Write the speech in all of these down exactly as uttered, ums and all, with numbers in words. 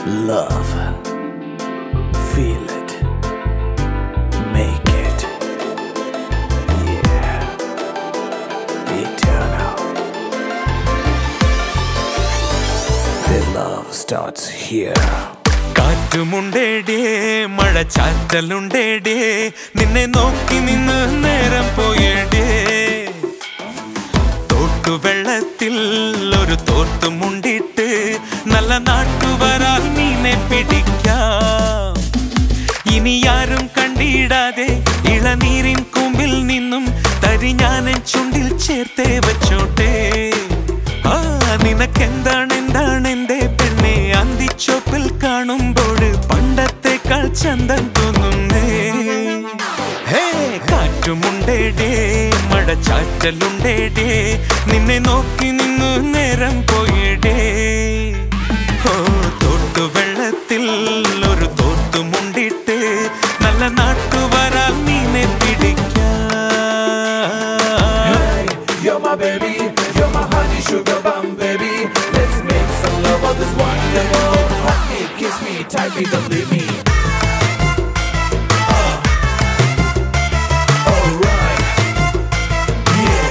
Love, feel it, make it, yeah, eternal. The love starts here. കാറ്റുമുണ്ടേടേ മഴ ചാറ്റലുണ്ടേടേ നിന്നെ നോക്കി നിന്ന് നേരം പോയേടേ തോട്ടുവെള്ളത്തിൽ ഒരു തോർത്തുമുണ്ടിട്ട് നല്ല നാട്ടുവരാൽ മീനെ പിടിക്കാം ഇനി ആരും കണ്ടിടാതെ ഇളനീരിൻ കൂമ്പിൽ നിന്നും തരി ഞാനൻ ചുണ്ടിൽ ചേർത്തേ വച്ചോട്ടെ ആ നിനക്കെന്താണ് എന്താണ് എന്റെ പെണ്ണെ അന്തിച്ചോപ്പിൽ കാണുമ്പോൾ പണ്ടത്തെക്കാൾ ചന്തം തോന്നുന്നേ ഹേ കാറ്റുമുണ്ടേടേ മഴ ചാറ്റലുണ്ടേടേ നിന്നെ നോക്കി നിന്നു നേരം പോയിടേ ഓ തോട്ടുവെള്ളത്തിൽ ഒരു തോർത്തുമുണ്ടിട്ട് നല്ല നാട്ടുവരാൽ മീനെ പിടിക്കാം. You're my baby, you're my honey sugar bum baby. Let's make some love on this wonderful. Hug me, kiss me, tightly, don't leave me. Uh. Alright, yeah.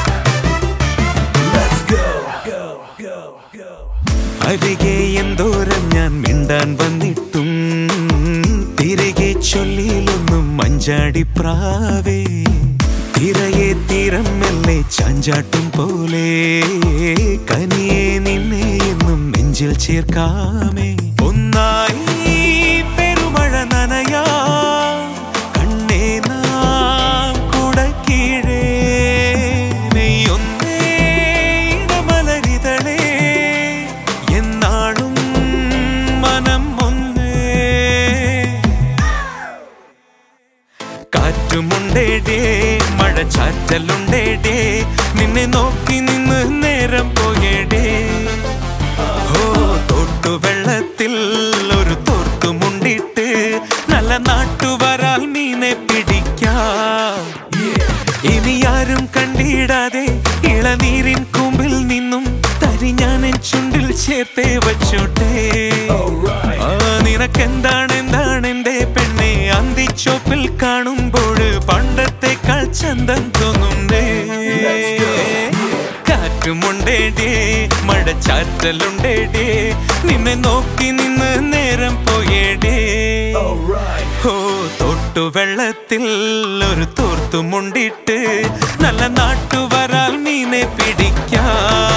Let's go, go, go, go. അരികെ എന്തോരം ഞാൻ മിണ്ടാൻ വന്നിട്ടും തിരികെ ചൊല്ലിയിലൊന്നും മഞ്ചാടി പ്രാവേ തിരയെ തീരം മെല്ലെ ചാഞ്ചാട്ടും പോലെ കനിയെ നിന്നെ എന്നും നെഞ്ചിൽ ചേർക്കാമേ ഒന്നായി പെരുമഴ നനയാ കണ്ണേ നാം കുടക്കീഴേ നെയ്യൊന്നേ ഇടമലരിതളേ എന്നാളും മനം ഒന്നേ കാറ്റുമുണ്ടേടേ മഴ ചാറ്റലുണ്ടേടേ നിന്നെ നോക്കി നിന്ന് നേരം പോയേടേ ഓ തോട്ടുവെള്ളത്തിൽ ഒരു തോർത്തുമുണ്ടിട്ട് നല്ല നാട്ടുവരാൽ മീനെ പിടിക്കാം ഇനി ആരും കണ്ടിടാതെ ഇളനീരിൻ കൂമ്പിൽ നിന്നും തരി ഞാനൻ ചുണ്ടിൽ ചേർത്തേ വച്ചോട്ടെ ആ നിനക്കെന്താണ് എന്താണ് എന്റെ പെണ്ണെ അന്തിച്ചോപ്പിൽ കാണുമ്പോൾ പണ്ടത്തെക്കാൾ ചന്തം തോന്നുന്നേ കാറ്റുമുണ്ടേടേ മഴ ചാറ്റലുണ്ടേടേ നിന്നെ നോക്കി നിന്ന് നേരം പോയേടേ ഓ തോട്ടുവെള്ളത്തിൽ ഒരു തോർത്തുമുണ്ടിട്ട് നല്ല നാട്ടുവരാൽ മീനെ പിടിക്കാം.